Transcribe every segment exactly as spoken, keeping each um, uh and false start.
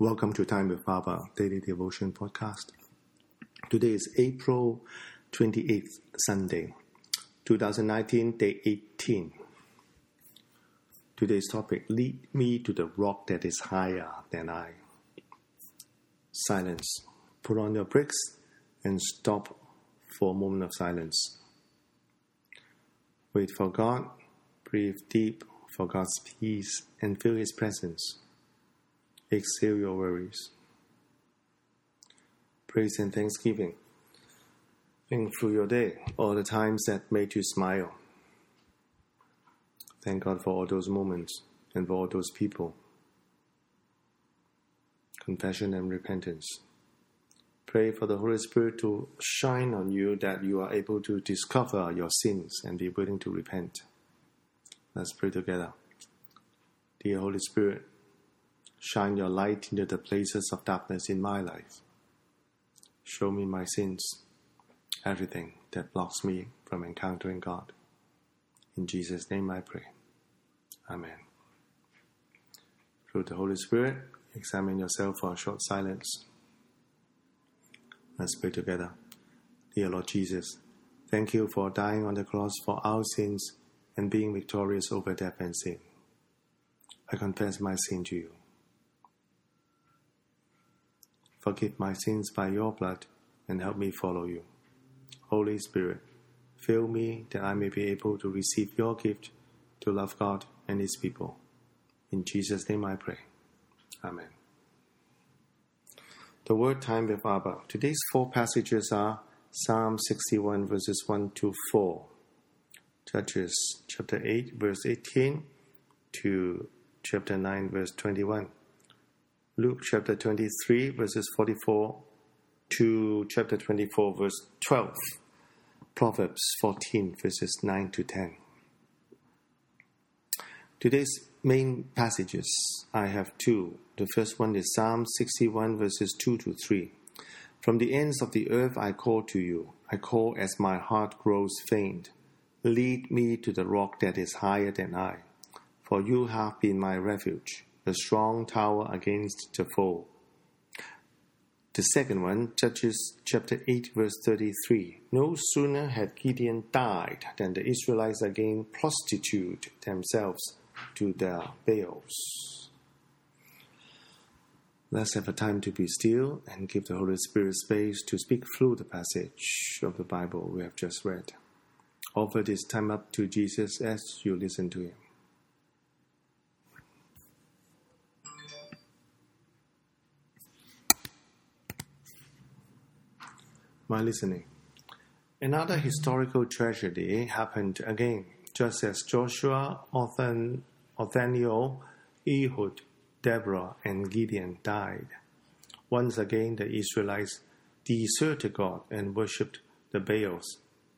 Welcome to Time with Baba Daily Devotion Podcast. Today is April twenty-eighth, Sunday, twenty nineteen, Day eighteen. Today's topic, Lead me to the rock that is higher than I. Silence. Put on your brakes and stop for a moment of silence. Wait for God, breathe deep for God's peace and feel His presence. Exhale your worries. Praise and thanksgiving. Think through your day, all the times that made you smile. Thank God for all those moments and for all those people. Confession and repentance. Pray for the Holy Spirit to shine on you that you are able to discover your sins and be willing to repent. Let's pray together. Dear Holy Spirit, shine your light into the places of darkness in my life. Show me my sins, everything that blocks me from encountering God. In Jesus' name I pray. Amen. Through the Holy Spirit, examine yourself for a short silence. Let's pray together. Dear Lord Jesus, thank you for dying on the cross for our sins and being victorious over death and sin. I confess my sin to you. Forgive my sins by your blood and help me follow you. Holy Spirit, fill me that I may be able to receive your gift to love God and His people. In Jesus' name I pray. Amen. The word time with Abba. Today's four passages are Psalm sixty-one verses one to four, Judges chapter eight verse eighteen to chapter nine verse twenty-one, Luke chapter twenty-three verses forty-four to chapter twenty-four verse twelve, Proverbs fourteen verses nine to ten. Today's main passages, I have two. The first one is Psalm sixty-one verses two to three. From the ends of the earth I call to you. I call as my heart grows faint. Lead me to the rock that is higher than I. For you have been my refuge, a strong tower against the foe. The second one, Judges chapter eight verse thirty-three. No sooner had Gideon died than the Israelites again prostitute themselves to their Baals. Let's have a time to be still and give the Holy Spirit space to speak through the passage of the Bible we have just read. Offer this time up to Jesus as you listen to Him. My listening. Another historical tragedy happened again, just as Joshua, Othan, Othniel, Ehud, Deborah, and Gideon died. Once again, the Israelites deserted God and worshipped the Baals.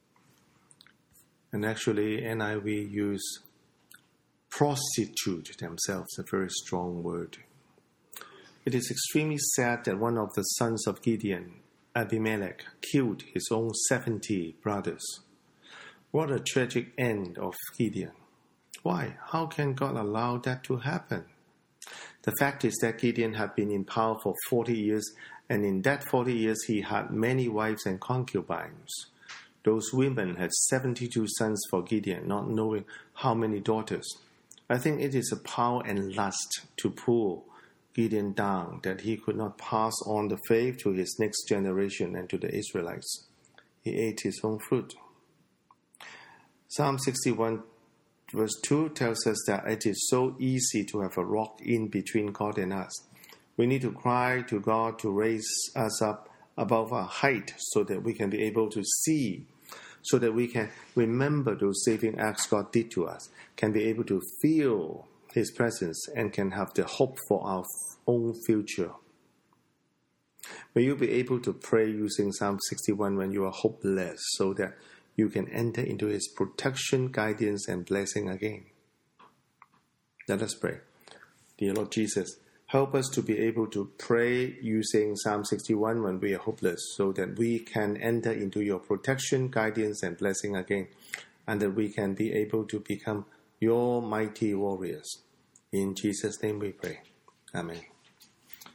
And actually, N I V use prostitute themselves, a very strong word. It is extremely sad that one of the sons of Gideon, Abimelech, killed his own seventy brothers. What a tragic end of Gideon. Why? How can God allow that to happen? The fact is that Gideon had been in power for forty years, and in that forty years he had many wives and concubines. Those women had seventy-two sons for Gideon, not knowing how many daughters. I think it is a power and lust to pull Gideon down that he could not pass on the faith to his next generation and to the Israelites. He ate his own fruit. Psalm sixty-one verse two tells us that it is so easy to have a rock in between God and us. We need to cry to God to raise us up above our height so that we can be able to see, so that we can remember those saving acts God did to us, can be able to feel His presence, and can have the hope for our own future. May you be able to pray using Psalm sixty-one when you are hopeless, so that you can enter into His protection, guidance, and blessing again. Let us pray. Dear Lord Jesus, help us to be able to pray using Psalm sixty-one when we are hopeless, so that we can enter into your protection, guidance, and blessing again, and that we can be able to become your mighty warriors. In Jesus' name we pray. Amen.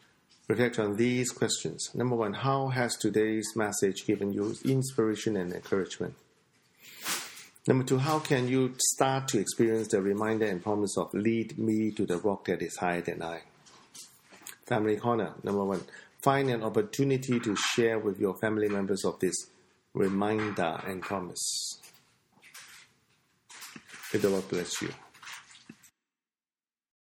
Reflect on these questions. Number one, how has today's message given you inspiration and encouragement? Number two, how can you start to experience the reminder and promise of lead me to the rock that is higher than I? Family Corner. Number one, find an opportunity to share with your family members of this reminder and promise. May the Lord bless you.